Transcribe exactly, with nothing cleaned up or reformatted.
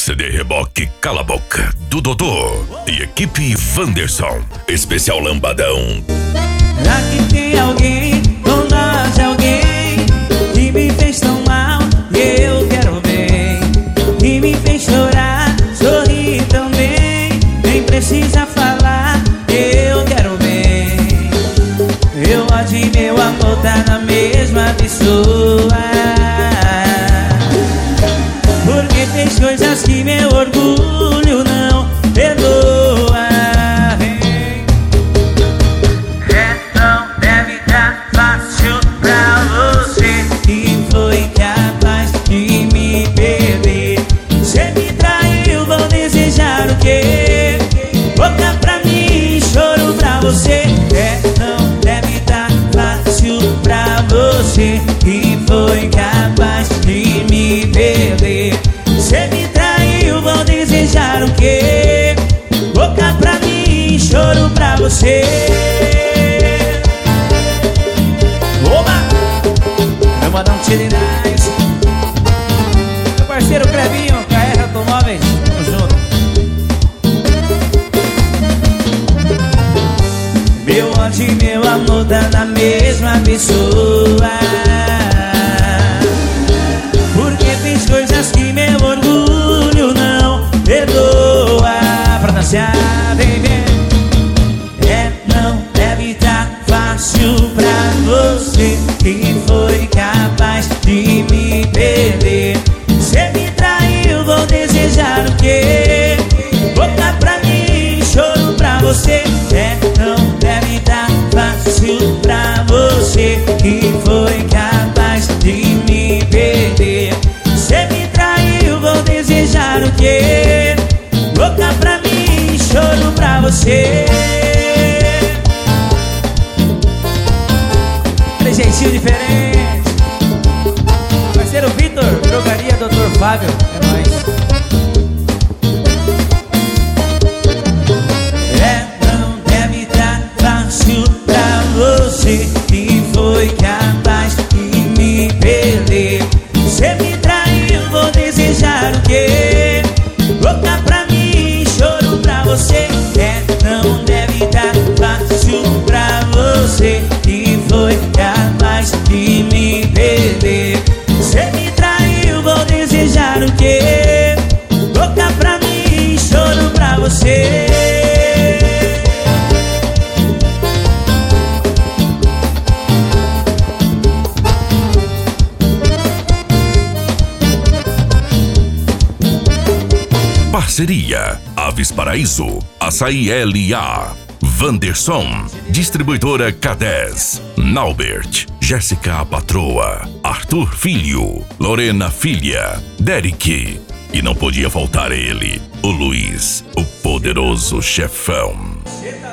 C D Reboque Cala a Boca, do Dodô e equipe Wanderson. Especial Lambadão. Será que tem alguém, ou nós é alguém, que me fez tão mal e eu quero bem, que me fez chorar, sorrir também, nem precisa falar, eu quero bem. Meu ódio e meu amor tá na mesma pessoa, porque fez coisas que meu orgulho não perdoa. É, não deve estar fácil pra você, que foi capaz de me perder. Você me traiu, vou desejar o quê? Boca pra mim, choro pra você. É, não deve estar fácil pra você, que foi capaz de me perder. Você me traiu, vou desejar o quê? Boca pra mim, choro pra você. Oba! Meu mandar um tiro em nós. Meu parceiro Clebinho, K R Automóveis, tamo junto. Meu ódio e meu amor tá na mesma pessoa, porque fez coisas que meu orgulho não perdoa. Pra dançar, baby. É, não deve estar fácil pra você, que foi capaz de me perder. Você me traiu, vou desejar o quê? Boca pra mim, choro pra você. É, não deve estar fácil pra você, que foi capaz de me perder. Você me traiu, vou desejar o quê? Boca pra mim, choro pra você. Aquele jeitinho diferente. Parceiro Vitor, drogaria doutor Fábio, é nóis. É, não deve estar fácil pra você, que foi capaz de me perder. Você me traiu, vou desejar o quê? Boca pra mim, choro pra você. É, não deve estar fácil pra você, que foi capaz de me perder. Você me traiu, vou desejar o quê? Boca pra mim, choro pra você. Parceria Aves Paraíso, Açaí L A, Wanderson, Distribuidora K dez, Naubert, Jéssica a Patroa, Arthur Filho, Lorena Filha, Derek. E não podia faltar ele, o Luiz, o poderoso chefão.